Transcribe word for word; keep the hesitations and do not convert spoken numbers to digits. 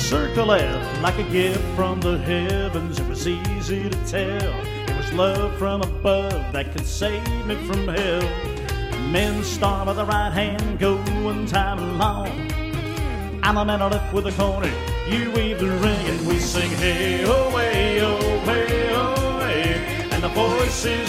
circle left like a gift from the heavens. It was easy to tell it was love from above that could save me from hell. Men start with the right hand, go one time along. I'm a man left with a corner, you weave the ring, and we sing hey oh hey oh hey oh hey. And the voices